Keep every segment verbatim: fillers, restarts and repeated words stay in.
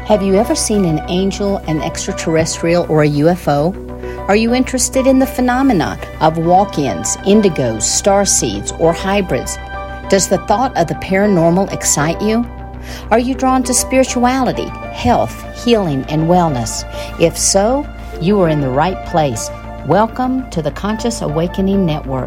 Have you ever seen an angel, an extraterrestrial, or a U F O? Are you interested in the phenomenon of walk-ins, indigos, starseeds, or hybrids? Does the thought of the paranormal excite you? Are you drawn to spirituality, health, healing, and wellness? If so, you are in the right place. Welcome to the Conscious Awakening Network.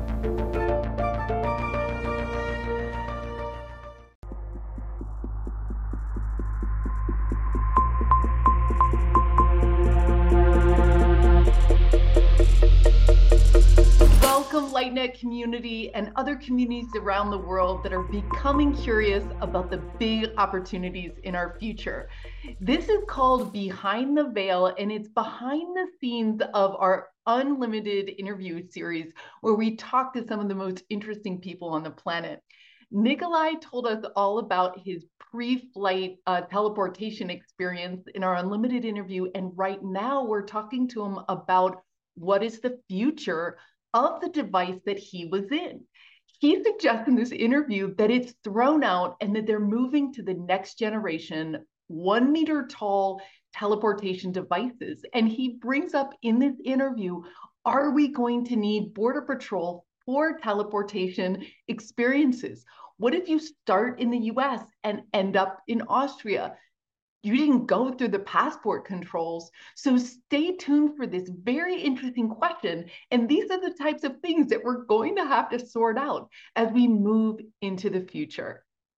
LightNet community and other communities around the world that are becoming curious about the big opportunities in our future. This is called Behind the Veil, and it's behind the scenes of our unlimited interview series where we talk to some of the most interesting people on the planet. Nikolai told us all about his pre-flight uh, teleportation experience in our unlimited interview, and right now we're talking to him about what is the future of the device that he was in. He suggests in this interview that it's thrown out and that they're moving to the next generation, one meter tall teleportation devices. And he brings up in this interview, are we going to need Border Patrol for teleportation experiences? What if you start in the U S and end up in Austria? You didn't go through the passport controls. So stay tuned for this very interesting question. And these are the types of things that we're going to have to sort out as we move into the future.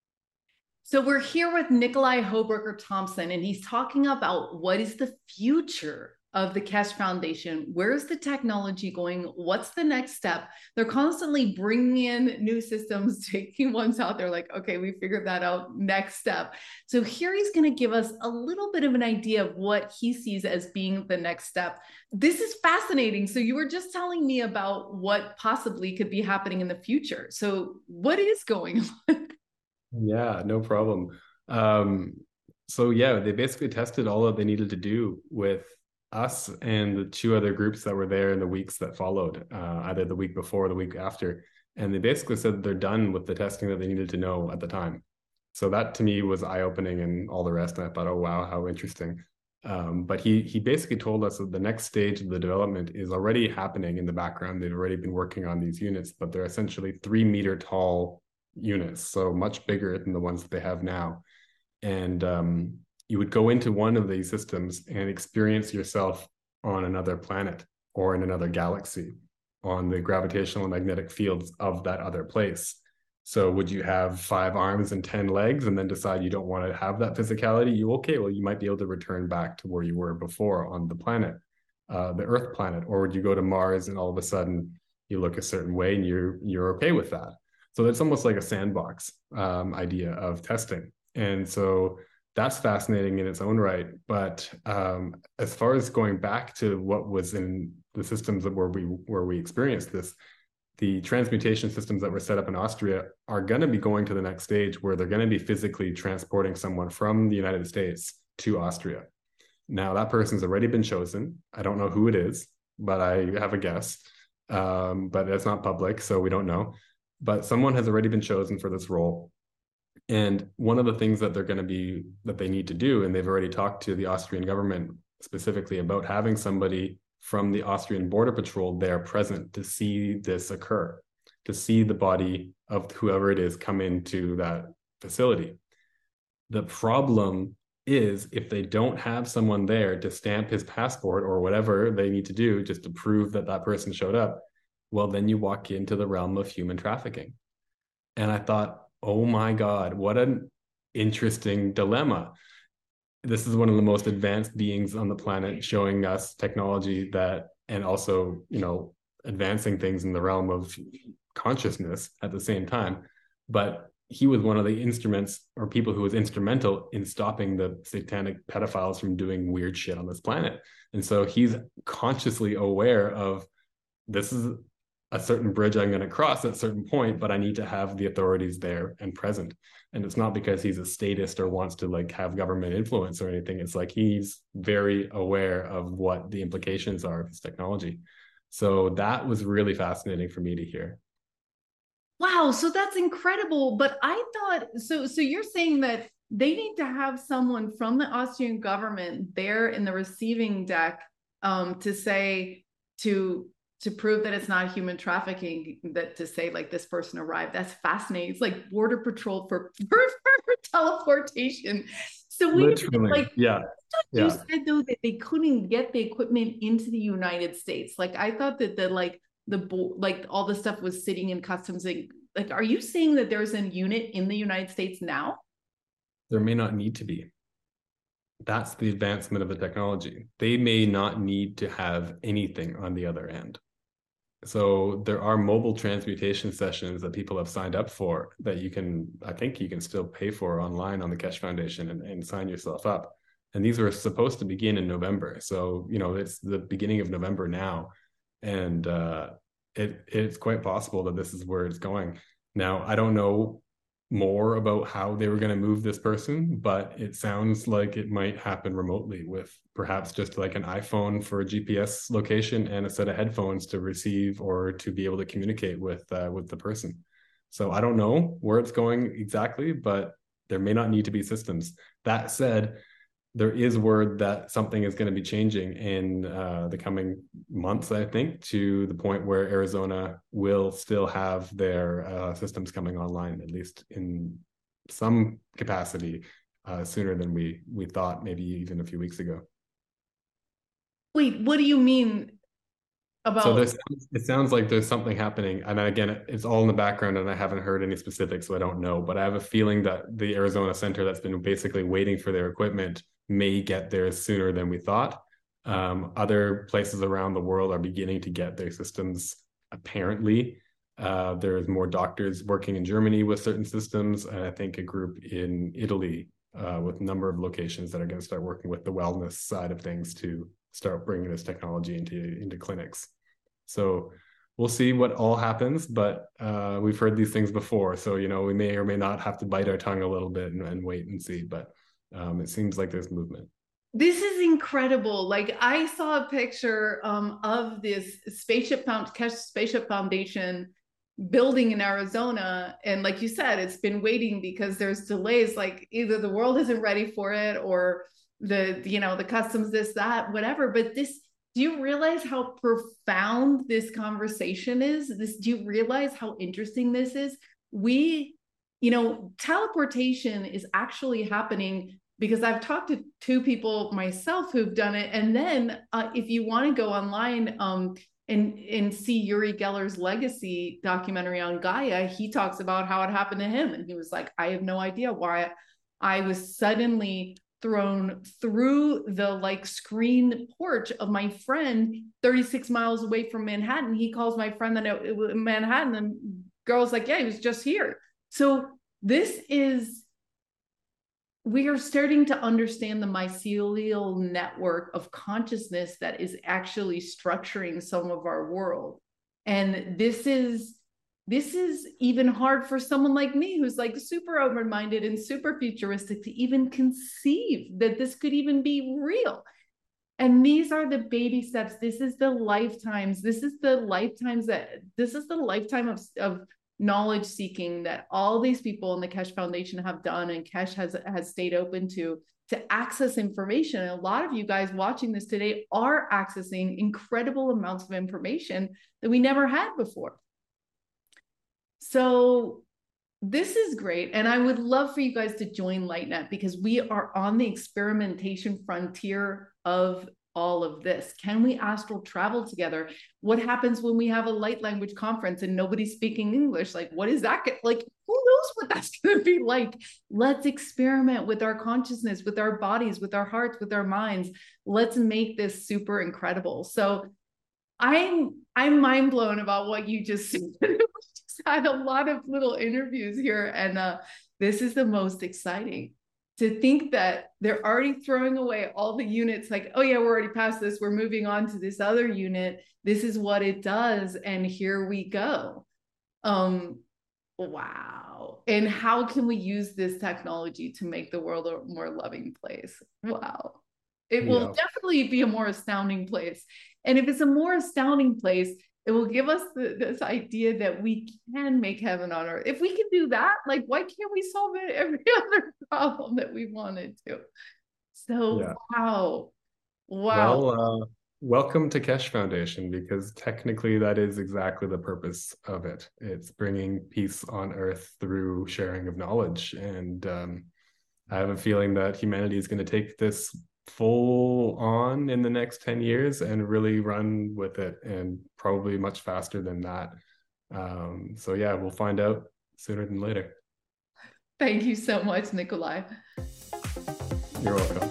So we're here with Nikolai Hochberger Thomsen, and he's talking about what is the future of the Keshe Foundation. Where's the technology going? What's the next step? They're constantly bringing in new systems, taking ones out. They're like, okay, we figured that out. Next step. So here he's going to give us a little bit of an idea of what he sees as being the next step. This is fascinating. So you were just telling me about what possibly could be happening in the future. So what is going on? Yeah, no problem. Um, so yeah, they basically tested all that they needed to do with us and the two other groups that were there in the weeks that followed, uh, either the week before or the week after. And they basically said that they're done with the testing that they needed to know at the time. So that to me was eye-opening and all the rest. And I thought, oh, wow, how interesting. Um, but he he basically told us that the next stage of the development is already happening in the background. They've already been working on these units, but they're essentially three meter tall units, so much bigger than the ones that they have now. And um, you would go into one of these systems and experience yourself on another planet or in another galaxy on the gravitational and magnetic fields of that other place. So would you have five arms and ten legs and then decide you don't want to have that physicality? You okay, well, you might be able to return back to where you were before on the planet, uh, the Earth planet. Or would you go to Mars and all of a sudden you look a certain way and you're, you're okay with that? So it's almost like a sandbox um, idea of testing. And so that's fascinating in its own right. But um, as far as going back to what was in the systems that where we where we experienced this, the transmutation systems that were set up in Austria are going to be going to the next stage where they're going to be physically transporting someone from the United States to Austria. Now, that person's already been chosen. I don't know who it is, but I have a guess. Um, but it's not public, so we don't know. But someone has already been chosen for this role. And one of the things that they're going to be, that they need to do, and they've already talked to the Austrian government specifically about having somebody from the Austrian Border Patrol there present to see this occur, to see the body of whoever it is come into that facility. The problem is if they don't have someone there to stamp his passport or whatever they need to do just to prove that that person showed up, well, then you walk into the realm of human trafficking. And I thought, oh my God, what an interesting dilemma. This is one of the most advanced beings on the planet showing us technology that, and also, you know, advancing things in the realm of consciousness at the same time. But he was one of the instruments or people who was instrumental in stopping the satanic pedophiles from doing weird shit on this planet. And so he's consciously aware of, this is a certain bridge I'm going to cross at a certain point, but I need to have the authorities there and present. And it's not because he's a statist or wants to like have government influence or anything. It's like he's very aware of what the implications are of his technology. So that was really fascinating for me to hear. Wow, so that's incredible. But I thought, so so you're saying that they need to have someone from the Austrian government there in the receiving deck um, to say, to to prove that it's not human trafficking, that to say like this person arrived. That's fascinating. It's like border patrol for, for, for teleportation. So we Literally, like, yeah. You yeah. said though that they couldn't get the equipment into the United States. Like I thought that the like the like all the stuff was sitting in customs. Like, like are you saying that there's a unit in the United States now? There may not need to be. That's the advancement of the technology. They may not need to have anything on the other end. So there are mobile transmutation sessions that people have signed up for that you can, I think you can still pay for online on the Keshe Foundation and, and sign yourself up. And these were supposed to begin in November. So, you know, it's the beginning of November now. And uh, it it's quite possible that this is where it's going. Now, I don't know more about how they were going to move this person, but it sounds like it might happen remotely with perhaps just like an iPhone for a G P S location and a set of headphones to receive or to be able to communicate with uh, with the person. So I don't know where it's going exactly, but there may not need to be systems. That said, there is word that something is going to be changing in uh, the coming months, I think, to the point where Arizona will still have their uh, systems coming online, at least in some capacity, uh, sooner than we we thought, maybe even a few weeks ago. Wait, what do you mean about? So there's, it sounds like there's something happening, and again, it's all in the background, and I haven't heard any specifics, so I don't know. But I have a feeling that the Arizona center that's been basically waiting for their equipment may get there sooner than we thought. Um, other places around the world are beginning to get their systems, apparently. Uh, there's more doctors working in Germany with certain systems, and I think a group in Italy uh, with a number of locations that are going to start working with the wellness side of things to start bringing this technology into, into clinics. So we'll see what all happens, but uh, we've heard these things before. So, you know, we may or may not have to bite our tongue a little bit and, and wait and see, but Um, it seems like there's movement. This is incredible. Like I saw a picture um, of this spaceship found Keshe Spaceship Foundation building in Arizona. And like you said, it's been waiting because there's delays. Like either the world isn't ready for it or the, you know, the customs, this, that, whatever. But this, do you realize how profound this conversation is? This, do you realize how interesting this is? We, you know, teleportation is actually happening because I've talked to two people myself who've done it. And then uh, if you want to go online um, and, and see Uri Geller's legacy documentary on Gaia, he talks about how it happened to him. And he was like, I have no idea why I was suddenly thrown through the like screen porch of my friend thirty-six miles away from Manhattan. He calls my friend that it was Manhattan, and girl's like, yeah, he was just here. So this is, we are starting to understand the mycelial network of consciousness that is actually structuring some of our world. And this is, this is even hard for someone like me, who's like super open-minded and super futuristic, to even conceive that this could even be real. And these are the baby steps. This is the lifetimes. This is the lifetimes that, this is the lifetime of, of knowledge seeking that all these people in the Keshe Foundation have done, and Keshe has, has stayed open to, to access information. And a lot of you guys watching this today are accessing incredible amounts of information that we never had before. So this is great. And I would love for you guys to join LightNet, because we are on the experimentation frontier of all of this. Can we astral travel together? What happens when we have a light language conference and nobody's speaking English? Like, what is that? Like, who knows what that's going to be like? Let's experiment with our consciousness, with our bodies, with our hearts, with our minds. Let's make this super incredible. So I'm, I'm mind blown about what you just said. We just had a lot of little interviews here, and uh, this is the most exciting. To think that they're already throwing away all the units, like, oh yeah, we're already past this, we're moving on to this other unit, this is what it does, and here we go. Um, wow. And how can we use this technology to make the world a more loving place? Wow. It will yeah. definitely be a more astounding place. And if it's a more astounding place, It will give us the, this idea that we can make heaven on earth. If we can do that, like, why can't we solve it, every other problem that we wanted to? So, yeah. wow. Wow. Well, uh, welcome to Keshe Foundation, because technically that is exactly the purpose of it. It's bringing peace on earth through sharing of knowledge. And um, I have a feeling that humanity is going to take this full on in the next ten years and really run with it, and probably much faster than that. Um, so yeah, we'll find out sooner than later. Thank you so much, Nikolai. You're welcome.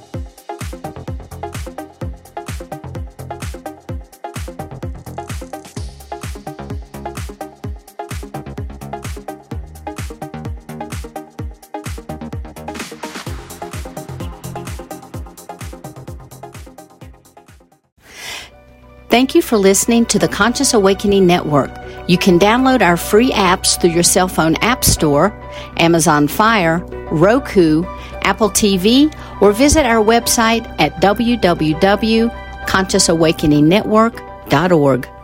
Thank you for listening to the Conscious Awakening Network. You can download our free apps through your cell phone app store, Amazon Fire, Roku, Apple T V, or visit our website at w w w dot conscious awakening network dot org.